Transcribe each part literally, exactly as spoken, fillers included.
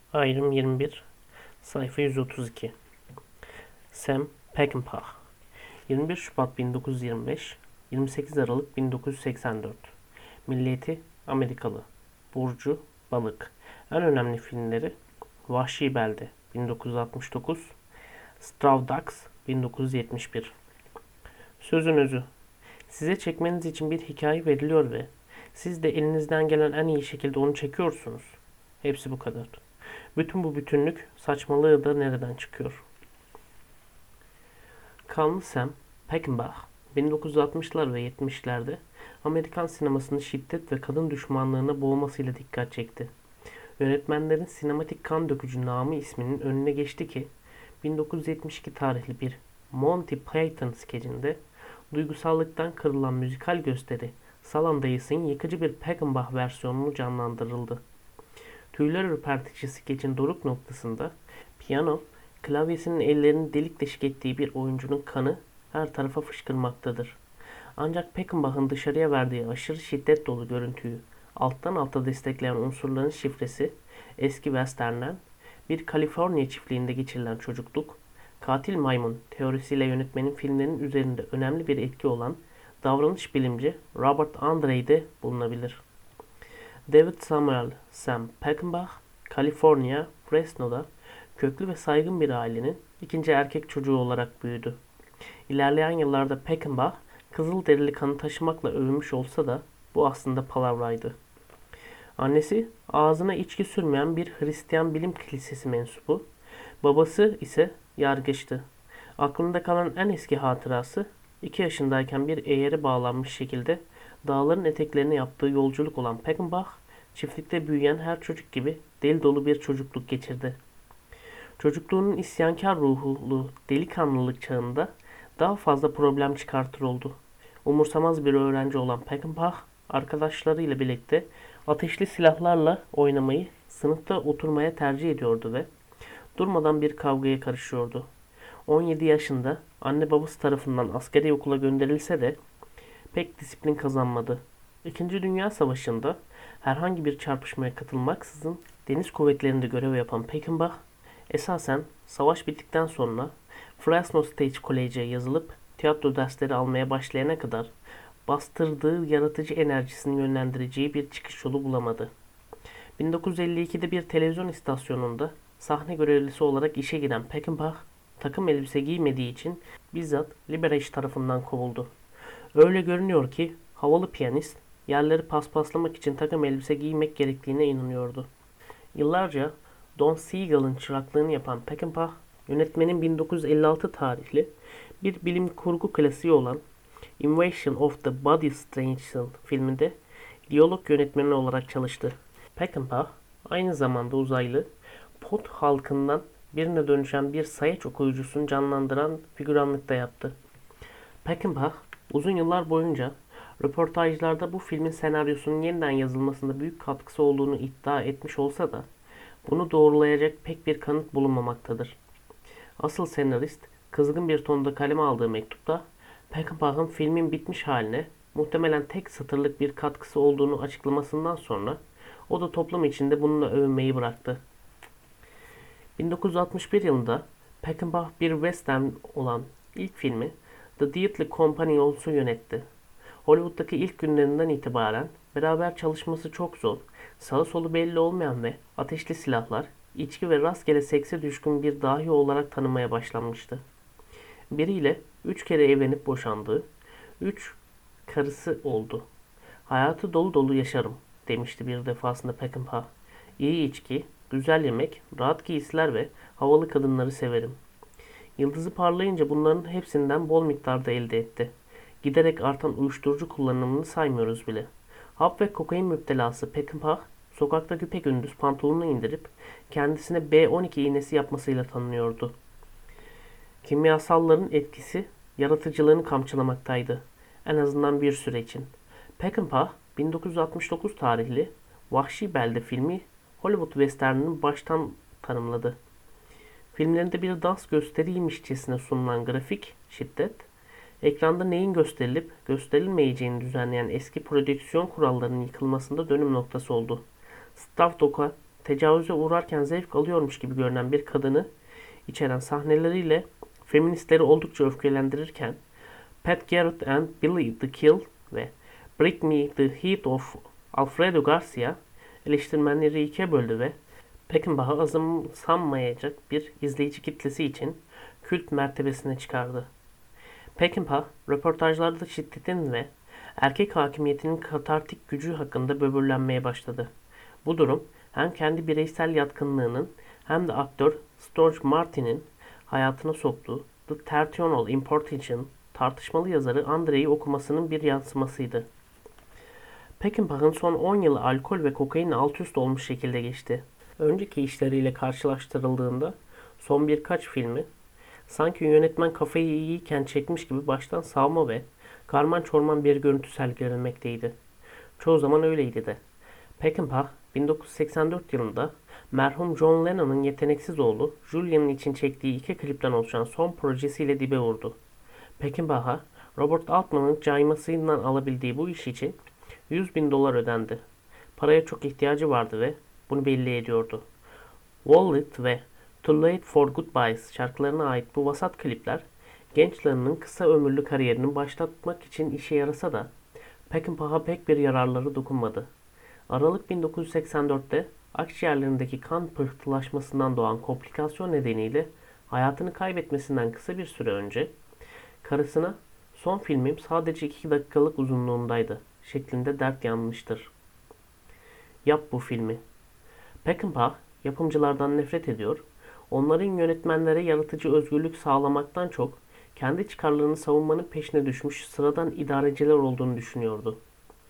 Ayrım yirmi bir, sayfa yüz otuz iki. Sam Peckinpah, yirmi bir Şubat bin dokuz yüz yirmi beş, yirmi sekiz Aralık bin dokuz yüz seksen dört. Milliyeti Amerikalı. Burcu balık. En önemli filmleri Vahşi Belde bin dokuz yüz altmış dokuz, Straw Dogs bin dokuz yüz yetmiş bir. Sözün özü. Size çekmeniz için bir hikaye veriliyor ve siz de elinizden gelen en iyi şekilde onu çekiyorsunuz. Hepsi bu kadar. Bütün bu bütünlük saçmalığı da nereden çıkıyor? Kanlı Sam Peckinpah, bin dokuz yüz altmışlar ve yetmişlerde Amerikan sinemasını şiddet ve kadın düşmanlığına boğmasıyla dikkat çekti. Yönetmenlerin sinematik kan dökücü namı isminin önüne geçti ki bin dokuz yüz yetmiş iki tarihli bir Monty Python skecinde duygusallıktan kırılan müzikal gösteri Salan Dayıs'ın yıkıcı bir Peckinpah versiyonunu canlandırıldı. Tüyler ürpertici skecin doruk noktasında piyano, klavyesinin ellerini delik deşik ettiği bir oyuncunun kanı her tarafa fışkırmaktadır. Ancak Peckinpah'ın dışarıya verdiği aşırı şiddet dolu görüntüyü alttan alta destekleyen unsurların şifresi, eski western'den bir Kaliforniya çiftliğinde geçirilen çocukluk, katil maymun teorisiyle yönetmenin filmlerinin üzerinde önemli bir etki olan davranış bilimci Robert Andre'de bulunabilir. David Samuel Sam Peckinpah, Kaliforniya, Fresno'da köklü ve saygın bir ailenin ikinci erkek çocuğu olarak büyüdü. İlerleyen yıllarda Peckinpah, Kızılderili kanı taşımakla övünmüş olsa da bu aslında palavraydı. Annesi ağzına içki sürmeyen bir Hristiyan bilim kilisesi mensubu, babası ise yargıçtı. Aklında kalan en eski hatırası iki yaşındayken bir eğere bağlanmış şekilde dağların eteklerine yaptığı yolculuk olan Peckinpah, çiftlikte büyüyen her çocuk gibi deli dolu bir çocukluk geçirdi. Çocukluğunun isyankar ruhlu delikanlılık çağında daha fazla problem çıkartır oldu. Umursamaz bir öğrenci olan Peckinpah, arkadaşlarıyla birlikte ateşli silahlarla oynamayı, sınıfta oturmaya tercih ediyordu ve durmadan bir kavgaya karışıyordu. on yedi yaşında anne babası tarafından askeri okula gönderilse de pek disiplin kazanmadı. İkinci Dünya Savaşı'nda herhangi bir çarpışmaya katılmaksızın deniz kuvvetlerinde görev yapan Peckinpah, esasen savaş bittikten sonra Fresno State College'e yazılıp tiyatro dersleri almaya başlayana kadar bastırdığı yaratıcı enerjisini yönlendireceği bir çıkış yolu bulamadı. bin dokuz yüz elli ikide bir televizyon istasyonunda sahne görevlisi olarak işe giren Peckinpah, takım elbise giymediği için bizzat Liberec tarafından kovuldu. Öyle görünüyor ki havalı piyanist yerleri paspaslamak için takım elbise giymek gerektiğine inanıyordu. Yıllarca Don Siegel'ın çıraklığını yapan Peckinpah, yönetmenin bin dokuz yüz elli altı tarihli bir bilim kurgu klasiği olan Invasion of the Body Snatchers filminde diyalog yönetmeni olarak çalıştı. Peckinpah aynı zamanda uzaylı, Pod halkından birine dönüşen bir sayaç okuyucusunu canlandıran figüranlık da yaptı. Peckinpah uzun yıllar boyunca röportajlarda bu filmin senaryosunun yeniden yazılmasında büyük katkısı olduğunu iddia etmiş olsa da bunu doğrulayacak pek bir kanıt bulunmamaktadır. Asıl senarist kızgın bir tonda kaleme aldığı mektupta Peckinpah'ın filmin bitmiş haline muhtemelen tek satırlık bir katkısı olduğunu açıklamasından sonra o da toplum içinde bununla övünmeyi bıraktı. bin dokuz yüz altmış bir yılında Peckinpah bir western olan ilk filmi The Deadly Company olsun yönetti. Hollywood'daki ilk günlerinden itibaren beraber çalışması çok zor, sağı solu belli olmayan ve ateşli silahlar, içki ve rastgele sekse düşkün bir dahi olarak tanımaya başlanmıştı. Biriyle üç kere evlenip boşandığı, üç karısı oldu. Hayatı dolu dolu yaşarım demişti bir defasında Peckinpah. İyi içki, güzel yemek, rahat giysiler ve havalı kadınları severim. Yıldızı parlayınca bunların hepsinden bol miktarda elde etti. Giderek artan uyuşturucu kullanımını saymıyoruz bile. Hap ve kokain müptelası Peckinpah, sokakta güpegündüz pantolonunu indirip kendisine B on iki iğnesi yapmasıyla tanınıyordu. Kimyasalların etkisi yaratıcılığını kamçılamaktaydı. En azından bir süre için. Peckinpah, bin dokuz yüz altmış dokuz tarihli Vahşi Belde filmi Hollywood Western'ını baştan tanımladı. Filmlerinde bir dans gösteriymişçesine sunulan grafik şiddet, ekranda neyin gösterilip gösterilmeyeceğini düzenleyen eski prodüksiyon kurallarının yıkılmasında dönüm noktası oldu. Stav Doka tecavüze uğrarken zevk alıyormuş gibi görünen bir kadını içeren sahneleriyle feministleri oldukça öfkelendirirken Pat Garrett and Billy the Kill ve Bring Me the Heat of Alfredo Garcia eleştirmenleri ikiye böldü ve Peckinpah'ı azımsanmayacak bir izleyici kitlesi için kült mertebesine çıkardı. Peckinpah, röportajlarda şiddetin ve erkek hakimiyetinin katartik gücü hakkında böbürlenmeye başladı. Bu durum hem kendi bireysel yatkınlığının hem de aktör George Martin'in hayatına soktuğu The Terminal Importation tartışmalı yazarı Andrei'yi okumasının bir yansımasıydı. Peckinpah'ın son on yılı alkol ve kokainle alt üst olmuş şekilde geçti. Önceki işleriyle karşılaştırıldığında son birkaç filmi sanki yönetmen kafayı iyiyken çekmiş gibi baştan savma ve karman çorman bir görüntü sergilenmekteydi. Çoğu zaman öyleydi de. Peckinpah bin dokuz yüz seksen dört yılında merhum John Lennon'ın yeteneksiz oğlu Julian için çektiği iki klipten oluşan son projesiyle dibe vurdu. Peckinpah'a Robert Altman'ın caymasından alabildiği bu iş için yüz bin dolar ödendi. Paraya çok ihtiyacı vardı ve bunu belli ediyordu. Wallet ve Too Late for Goodbyes şarkılarına ait bu vasat klipler genç Lennon'ın kısa ömürlü kariyerini başlatmak için işe yarasa da Peckinpah'a pek bir yararları dokunmadı. Aralık bin dokuz yüz seksen dörtte akciğerlerindeki kan pıhtılaşmasından doğan komplikasyon nedeniyle hayatını kaybetmesinden kısa bir süre önce karısına "Son filmim sadece iki dakikalık uzunluğundaydı" şeklinde dert yanmıştır. Yap bu filmi. Peckinpah yapımcılardan nefret ediyor, onların yönetmenlere yaratıcı özgürlük sağlamaktan çok kendi çıkarlarını savunmanın peşine düşmüş sıradan idareciler olduğunu düşünüyordu.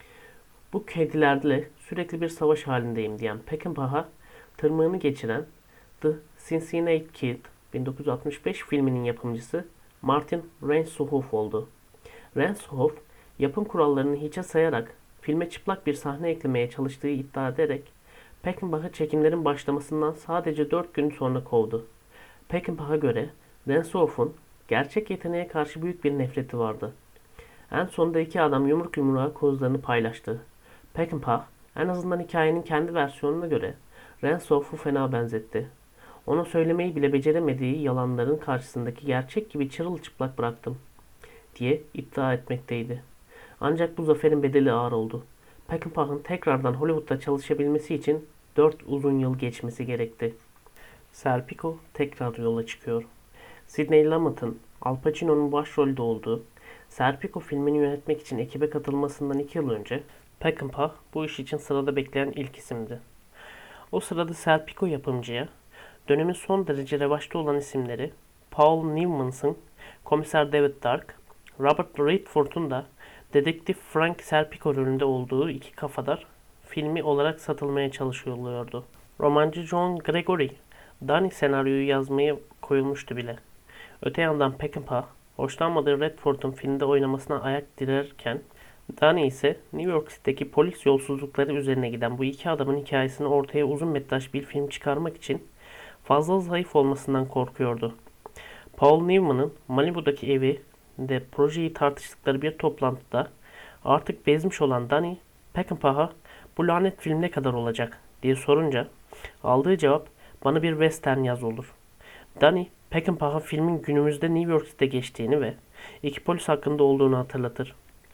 Bu kedilerle sürekli bir savaş halindeyim diyen Peckinpah'a tırmığını geçiren The Cincinnati Kid bin dokuz yüz altmış beş filminin yapımcısı Martin Renshaw oldu. Renshaw, yapım kurallarını hiçe sayarak filme çıplak bir sahne eklemeye çalıştığı iddia ederek Peckinpah'ı çekimlerin başlamasından sadece dört gün sonra kovdu. Peckinpah'a göre Renshaw'un gerçek yeteneğe karşı büyük bir nefreti vardı. En sonunda iki adam yumruk yumruğa kozlarını paylaştı. Peckinpah en azından hikayenin kendi versiyonuna göre Renshaw'u fena benzetti. Ona söylemeyi bile beceremediği yalanların karşısındaki gerçek gibi çırılçıplak bıraktım diye iddia etmekteydi. Ancak bu zaferin bedeli ağır oldu. Peckinpah'ın tekrardan Hollywood'da çalışabilmesi için dört uzun yıl geçmesi gerekti. Serpico tekrar yola çıkıyor. Sidney Lumet'ın Al Pacino'nun başrolde olduğu Serpico filmini yönetmek için ekibe katılmasından iki yıl önce Peckinpah bu iş için sırada bekleyen ilk isimdi. O sırada Serpico yapımcıya dönemin son derece revaçta olan isimleri Paul Newman'sın Komiser David Dark, Robert Redford'un da Dedektif Frank Serpico rolünde olduğu iki Kafadar filmi olarak satılmaya çalışılıyordu. Romancı John Gregory, Danny senaryoyu yazmaya koyulmuştu bile. Öte yandan Peckinpah, hoşlanmadığı Redford'un filmde oynamasına ayak direrken, Danny ise New York City'deki polis yolsuzlukları üzerine giden bu iki adamın hikayesini ortaya uzun metraj bir film çıkarmak için fazla zayıf olmasından korkuyordu. Paul Newman'ın Malibu'daki evi de projeyi tartıştıkları bir toplantıda artık bezmiş olan Danny, Peckinpah'a "Bu lanet film ne kadar olacak?" diye sorunca aldığı cevap "Bana bir western yaz olur." Danny, Peckinpah'a filmin günümüzde New York'ta geçtiğini ve iki polis hakkında olduğunu hatırlatır.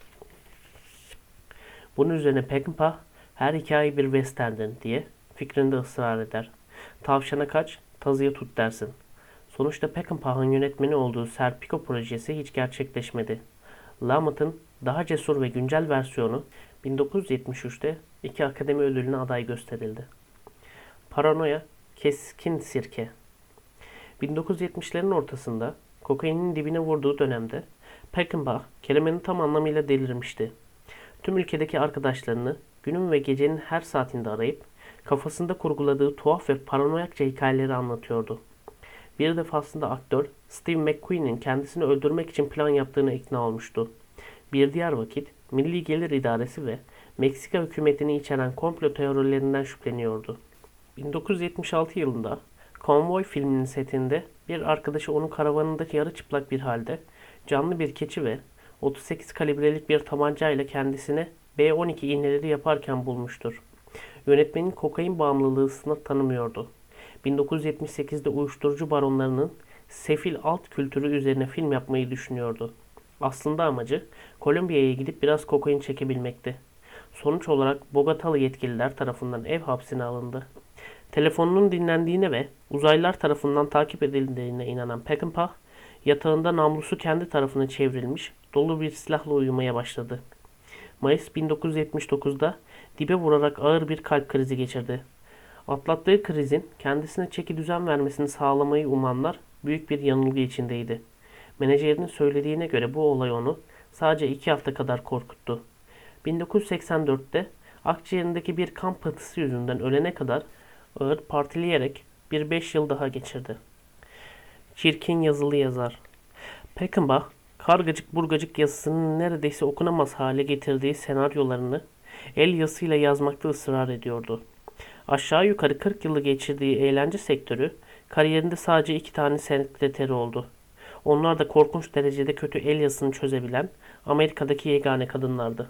Bunun üzerine Peckinpah "Her hikaye bir western'dir" diye fikrinde ısrar eder. "Tavşana kaç, tazıya tut" dersin. Sonuçta Peckinpah'ın yönetmeni olduğu Serpico projesi hiç gerçekleşmedi. Lumet'ın daha cesur ve güncel versiyonu bin dokuz yüz yetmiş üçte iki Akademi Ödülü'ne aday gösterildi. Paranoya, keskin sirke. bin dokuz yüz yetmişlerin ortasında kokainin dibine vurduğu dönemde Peckinpah kelimenin tam anlamıyla delirmişti. Tüm ülkedeki arkadaşlarını günün ve gecenin her saatinde arayıp kafasında kurguladığı tuhaf ve paranoyakça hikayeleri anlatıyordu. Bir defasında aktör Steve McQueen'in kendisini öldürmek için plan yaptığını ikna olmuştu. Bir diğer vakit Milli Gelir İdaresi ve Meksika hükümetini içeren komplo teorilerinden şüpheleniyordu. bin dokuz yüz yetmiş altı yılında Konvoy filminin setinde bir arkadaşı onu karavanında yarı çıplak bir halde canlı bir keçi ve otuz sekiz kalibrelik bir tabanca ile kendisine B on iki iğneleri yaparken bulmuştur. Yönetmenin kokain bağımlılığı sınır tanımıyordu. bin dokuz yüz yetmiş sekizde uyuşturucu baronlarının sefil alt kültürü üzerine film yapmayı düşünüyordu. Aslında amacı Kolombiya'ya gidip biraz kokain çekebilmekti. Sonuç olarak Bogotalı yetkililer tarafından ev hapsine alındı. Telefonunun dinlendiğine ve uzaylılar tarafından takip edildiğine inanan Peckinpah, yatağında namlusu kendi tarafına çevrilmiş, dolu bir silahla uyumaya başladı. Mayıs bin dokuz yüz yetmiş dokuzda dibe vurarak ağır bir kalp krizi geçirdi. Atlattığı krizin kendisine çeki düzen vermesini sağlamayı umanlar büyük bir yanılgı içindeydi. Menajerinin söylediğine göre bu olay onu sadece iki hafta kadar korkuttu. bin dokuz yüz seksen dörtte akciğerindeki bir kan pıhtısı yüzünden ölene kadar ağır partileyerek bir beş yıl daha geçirdi. Çirkin yazılı yazar. Peckinpah, kargacık burgacık yazısının neredeyse okunamaz hale getirdiği senaryolarını el yazısıyla yazmakta ısrar ediyordu. Aşağı yukarı kırk yılı geçirdiği eğlence sektörü, kariyerinde sadece iki tane sekreteri oldu. Onlar da korkunç derecede kötü el yazısını çözebilen Amerika'daki yegane kadınlardı.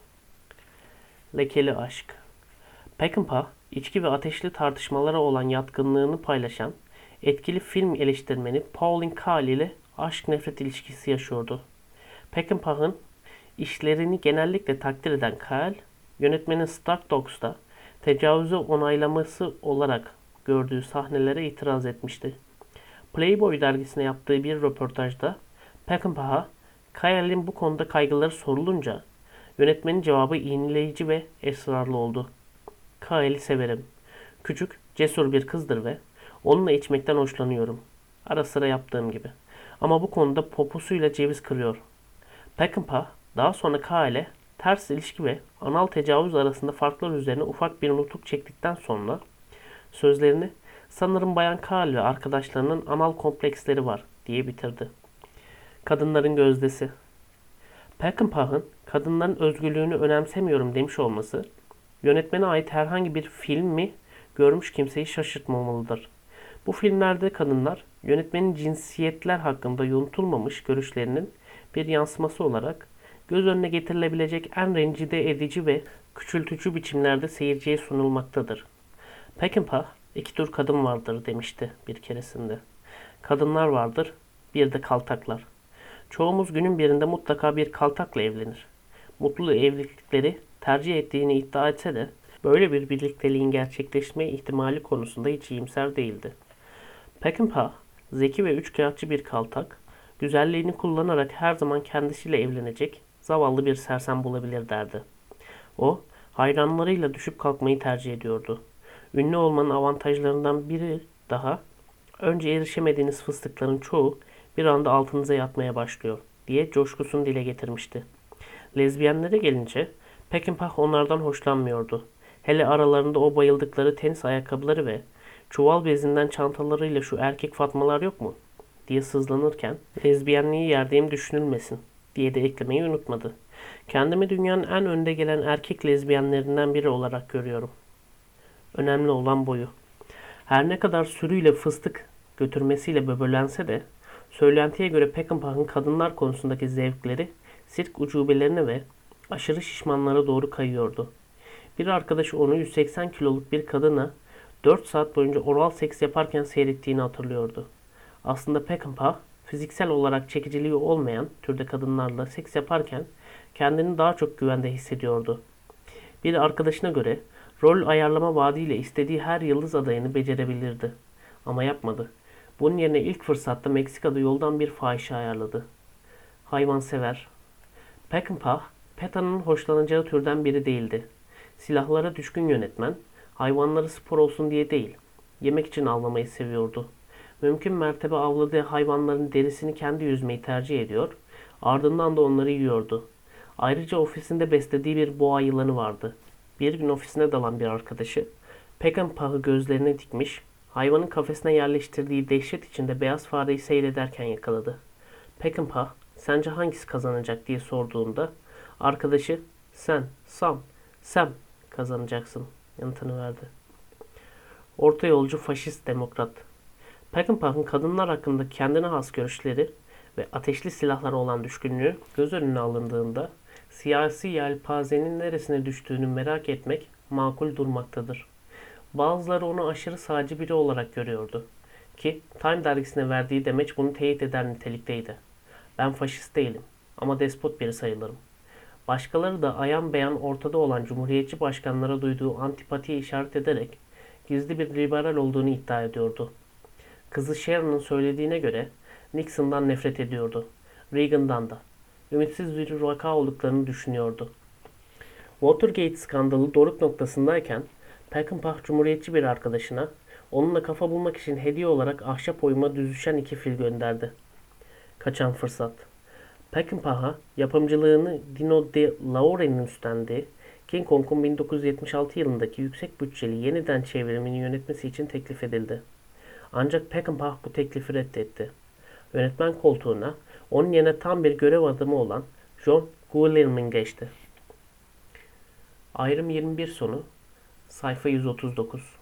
Lekeli aşk. Peckinpah, içki ve ateşli tartışmalara olan yatkınlığını paylaşan etkili film eleştirmeni Pauline Kael ile aşk nefret ilişkisi yaşıyordu. Peckinpah'ın işlerini genellikle takdir eden Kael, yönetmenin Stark Dogs'ta tecavüzü onaylaması olarak gördüğü sahnelere itiraz etmişti. Playboy dergisine yaptığı bir röportajda Peckinpah'a Kael'in bu konuda kaygıları sorulunca yönetmenin cevabı iğneleyici ve esrarlı oldu. Kael'i severim. Küçük, cesur bir kızdır ve onunla içmekten hoşlanıyorum. Ara sıra yaptığım gibi. Ama bu konuda poposuyla ceviz kırıyor. Peckinpah daha sonra Kael'e ters ilişki ve anal tecavüz arasında farklar üzerine ufak bir nutuk çektikten sonra sözlerini "Sanırım Bayan Kael ve arkadaşlarının anal kompleksleri var" diye bitirdi. Kadınların gözdesi. Peckinpah'ın kadınların özgürlüğünü önemsemiyorum demiş olması, yönetmene ait herhangi bir filmi görmüş kimseyi şaşırtmamalıdır. Bu filmlerde kadınlar, yönetmenin cinsiyetler hakkında yonultulmamış görüşlerinin bir yansıması olarak göz önüne getirilebilecek en rencide edici ve küçültücü biçimlerde seyirciye sunulmaktadır. Peckinpah, iki tür kadın vardır demişti bir keresinde. Kadınlar vardır, bir de kaltaklar. Çoğumuz günün birinde mutlaka bir kaltakla evlenir. Mutlu evlilikleri tercih ettiğini iddia etse de böyle bir birlikteliğin gerçekleşme ihtimali konusunda hiç iyimser değildi. Peckinpah, zeki ve üçkağıtçı bir kaltak, güzelliğini kullanarak her zaman kendisiyle evlenecek zavallı bir sersem bulabilir derdi. O, hayranlarıyla düşüp kalkmayı tercih ediyordu. Ünlü olmanın avantajlarından biri daha, önce erişemediğiniz fıstıkların çoğu bir anda altınıza yatmaya başlıyor diye coşkusunu dile getirmişti. Lezbiyenlere gelince Peckinpah onlardan hoşlanmıyordu. Hele aralarında o bayıldıkları tenis ayakkabıları ve çuval bezinden çantalarıyla şu erkek Fatmalar yok mu diye sızlanırken lezbiyenliği yerdiğim düşünülmesin diye de eklemeyi unutmadı. Kendimi dünyanın en önde gelen erkek lezbiyenlerinden biri olarak görüyorum. Önemli olan boyu. Her ne kadar sürüyle fıstık götürmesiyle böbürlense de söylentiye göre Peckinpah'ın kadınlar konusundaki zevkleri sirk ucubelerine ve aşırı şişmanlara doğru kayıyordu. Bir arkadaşı onu yüz seksen kiloluk bir kadına dört saat boyunca oral seks yaparken seyrettiğini hatırlıyordu. Aslında Peckinpah, fiziksel olarak çekiciliği olmayan türde kadınlarla seks yaparken kendini daha çok güvende hissediyordu. Bir arkadaşına göre rol ayarlama vaadiyle istediği her yıldız adayını becerebilirdi. Ama yapmadı. Bunun yerine ilk fırsatta Meksika'da yoldan bir fahişe ayarladı. Hayvansever. Peckinpah, PETA'nın hoşlanacağı türden biri değildi. Silahlara düşkün yönetmen, hayvanları spor olsun diye değil, yemek için avlamayı seviyordu. Mümkün mertebe avladığı hayvanların derisini kendi yüzmeyi tercih ediyor, ardından da onları yiyordu. Ayrıca ofisinde beslediği bir boğa yılanı vardı. Bir gün ofisine dalan bir arkadaşı, Peckinpah'ı gözlerine dikmiş, hayvanın kafesine yerleştirdiği dehşet içinde beyaz fareyi seyrederken yakaladı. Peckinpah, sence hangisi kazanacak diye sorduğunda, arkadaşı, sen, Sam, Sam kazanacaksın yanıtını verdi. Orta yolcu faşist demokrat. Peckinpah'ın kadınlar hakkında kendine has görüşleri ve ateşli silahlara olan düşkünlüğü göz önüne alındığında siyasi yelpazenin neresine düştüğünü merak etmek makul durmaktadır. Bazıları onu aşırı sağcı biri olarak görüyordu. Ki Time dergisine verdiği demeç bunu teyit eder nitelikteydi. Ben faşist değilim ama despot biri sayılırım. Başkaları da ayan beyan ortada olan cumhuriyetçi başkanlara duyduğu antipatiye işaret ederek gizli bir liberal olduğunu iddia ediyordu. Kızı Sharon'ın söylediğine göre Nixon'dan nefret ediyordu. Reagan'dan da. Ümitsiz bir vaka olduklarını düşünüyordu. Watergate skandalı doruk noktasındayken Peckinpah cumhuriyetçi bir arkadaşına onunla kafa bulmak için hediye olarak ahşap oyuma düzüşen iki fil gönderdi. Kaçan fırsat. Peckinpah'a yapımcılığını Dino De Laurenti'nin üstlendiği King Kong'un bin dokuz yüz yetmiş altı yılındaki yüksek bütçeli yeniden çevrimini yönetmesi için teklif edildi. Ancak Peckinpah bu teklifi reddetti. Yönetmen koltuğuna onun yerine tam bir görev adamı olan John Guillermin geçti. Ayrım yirmi bir sonu sayfa yüz otuz dokuz.